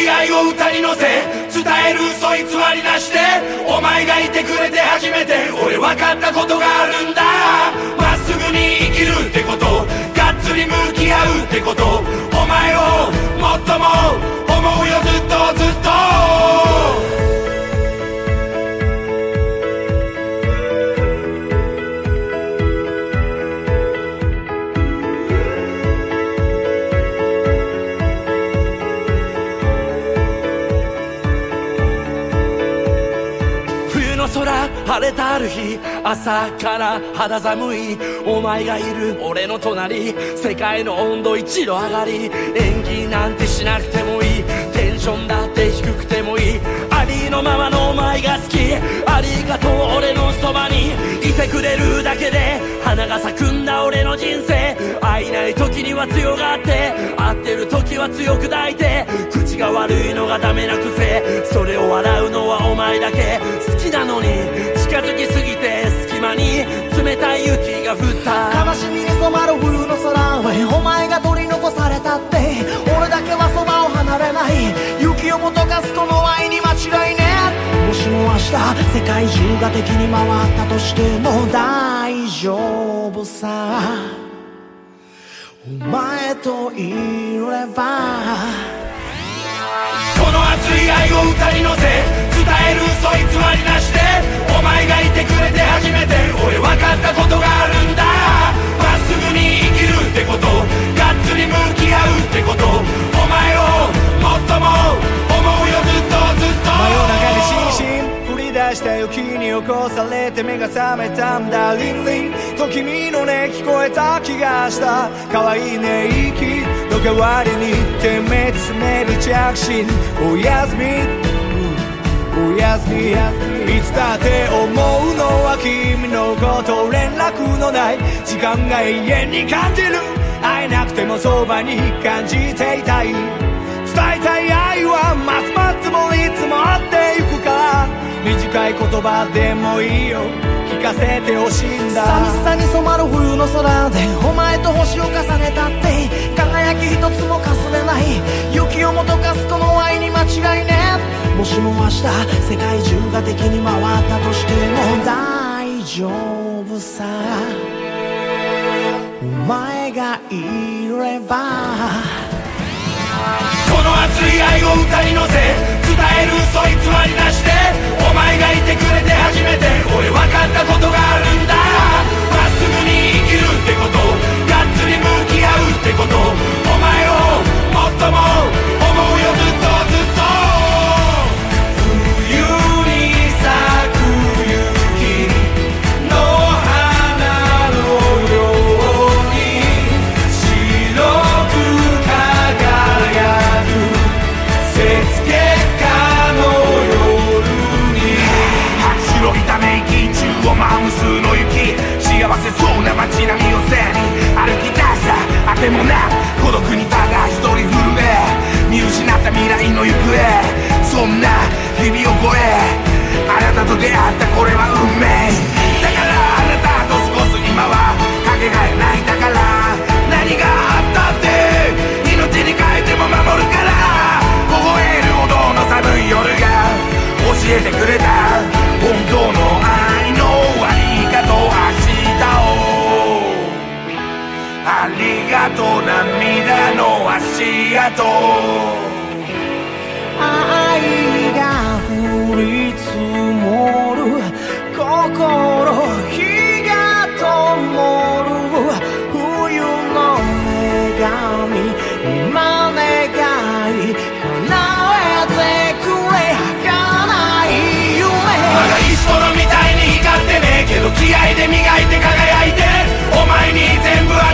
い愛を歌に乗せ伝える嘘偽りなしでお前がいてくれて初めて俺分かったことがあるんだ。まっすぐに生きるってこと、がっつり向き合うってこと、お前をもっとも思うよずっとずっと。空晴れたある日、朝から肌寒いお前がいる俺の隣、世界の温度1度上がり、演技なんてしなくてもいい、テンションだって低くてもいい、ありのままのお前が好き、ありがとう俺のそばにいてくれるだけで花が咲くんだ俺の人生。会えない時には強がって、会ってる時は強く抱いて、口が悪いのがダメな癖、それを笑うのはお前だけ。好きなのに近づきすぎて隙間に冷たい雪が降った。 悲しみに染まる冬の空へお前が取り残されたって、俺だけはそばを離れない、雪をも溶かすこの愛に間違いね。もしも明日世界中が敵に回ったとしても大丈夫さ、お前といれば。 この熱い愛を歌に乗せ伝える嘘偽りなしでお前がいてくれて初めて俺分かったことがあるんだ。まっすぐに生きるってこと、がっつり向き合うってこと、お前をもっとも思うよずっとずっと。 真夜中にしんしん降り出した雪に起こされて目が覚めたんだ。リンリンと君の音聞こえた気がした。可愛いね息の代わりにてめつめる着信、おやすみ、おやすみ。いつだって思うのは君のこと、連絡のない時間が永遠に感じる、会えなくてもそばに感じていたい、伝えたい愛はますます積もり積もってゆくから、短い言葉でもいいよ聞かせてほしいんだ。 寂しさに染まる冬の空でお前と星を重ねたって、輝き一つもかすれない、雪をも溶かすこの愛に間違いね。もしも明日世界中が敵に回ったとしても大丈夫さ、お前がいれば。 この熱い愛を歌に乗せ伝える嘘偽りなしでお前がいてくれて初めて俺分かったことがあるんだ。まっすぐに生きるってこと、がっつり向き合うってこと、お前をもっとも思うよずっとずっと。冬に咲く雪の花のように白く輝く雪月花の夜に、白いため息中を舞う無数の雪、幸せそうな街並みを背に歩き出したあてもな孤独にただ一人震え見失った未来の行方、そんな日々を超えあなたと出会ったこれは運命だから、あなたと過ごす今はかけがえないだから、何があったって命に変えても守るから、凍えるほどの寒い夜が教えてくれた本当の愛のありがとう、明日をありがとう、涙の足跡、 愛が降り積もる心、火が灯る冬の女神、今願い叶えてくれ儚い夢。 まだ石ころみたいに光ってねえけど気合で磨いて輝いてお前に全部